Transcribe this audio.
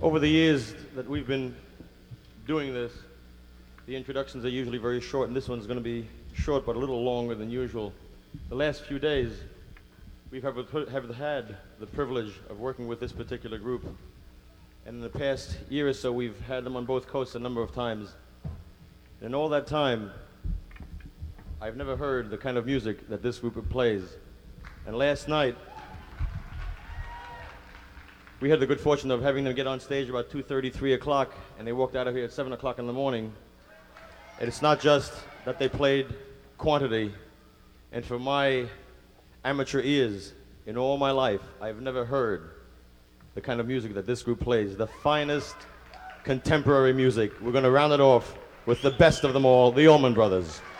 Over the years that we've been doing this, the introductions are usually very short, and this one's going to be short but a little longer than usual. The last few days, we've have had the privilege of working with this particular group, and in the past year or so, we've had them on both coasts a number of times. In all that time, I've never heard the kind of music that this group plays. And last night, we had the good fortune of having them get on stage about 2:30, 3 o'clock, and they walked out of here at 7 o'clock in the morning. And it's not just that they played quantity, and for my amateur ears, in all my life, I've never heard the kind of music that this group plays, the finest contemporary music. We're going to round it off with the best of them all, the Allman Brothers.